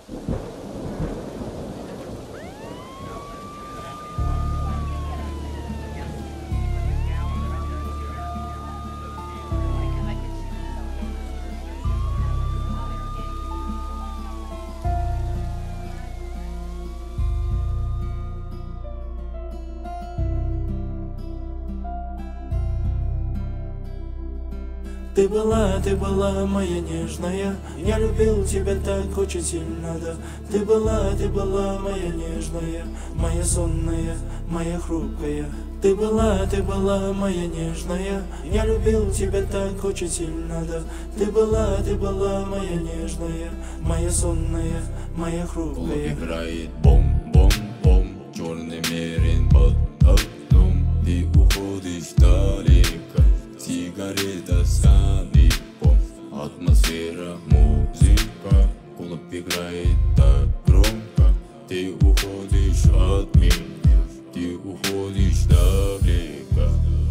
Ты была моя нежная, я любил тебя так очень сильно, да. Ты была моя нежная, моя сонная, моя хрупкая. Ты была моя нежная, я любил тебя так очень сильно, да. Ты была моя нежная, моя сонная, моя хрупкая. Играет бом-бом-бом, черный мерин под окном. Ты уходишь далеко, сигарета с каником. Атмосфера, музыка, клуб играет так громко. Ты уходишь от меня, ты уходишь далеко.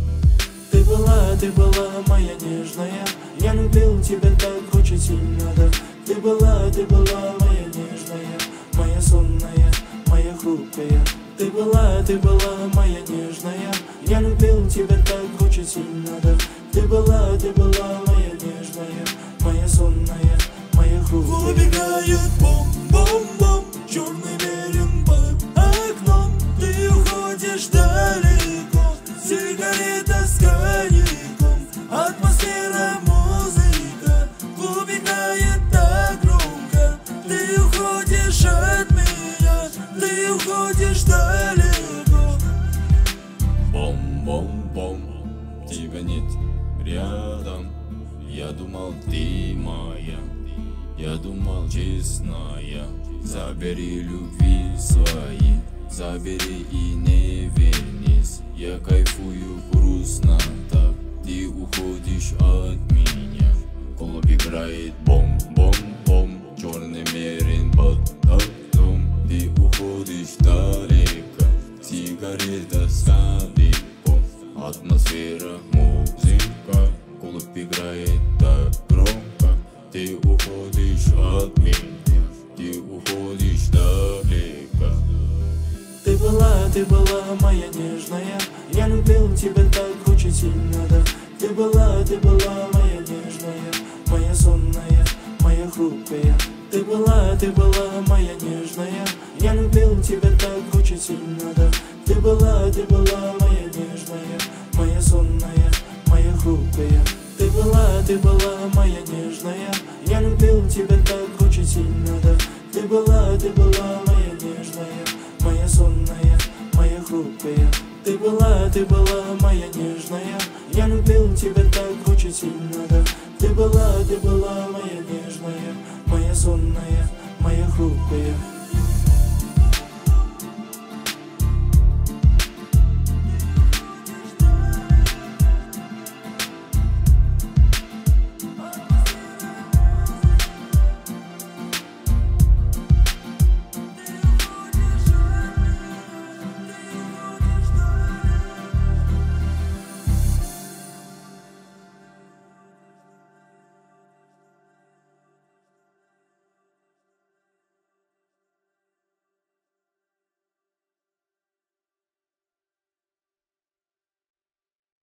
Ты была моя нежная, я любил тебя так очень сильно, да. Ты была моя нежная, моя сонная, моя хрупкая. Ты была моя нежная, я любил тебя так очень сильно, да. Ты была моя нежная, моя сонная, моя хрупкая. Убегает бом-бом-бом, черный мерин под окном. Ты уходишь далеко, сигарета с коньяком. Атмосфера, музыка, убегает так громко. Ты уходишь от меня, ты уходишь далеко. Бом-бом-бом, тебя нет рядом. Я думал, ты моя, я думал, честная. Забери любви свои, забери и не вернись. Я кайфую грустно так, ты уходишь от меня. Клуб играет бом-бом-бом, черный мерин под окном. Ты уходишь далеко, сигарета с каником. Атмосфера, музыка, клуб играет так громко. Ты уходишь от меня, ты уходишь далеко. Ты была моя нежная, я любил тебя так очень сильно, да. Ты была моя нежная, моя сонная, моя хрупкая. Ты была моя нежная, я любил тебя так очень сильно, да. Ты была моя нежная, моя сонная, моя хрупкая. Ты была моя нежная, я любил тебя так очень сильно, да. Ты была моя нежная, моя сонная, моя хрупкая. Ты была моя нежная, я любил тебя так очень сильно, да. Ты была моя нежная, моя сонная, моя хрупкая.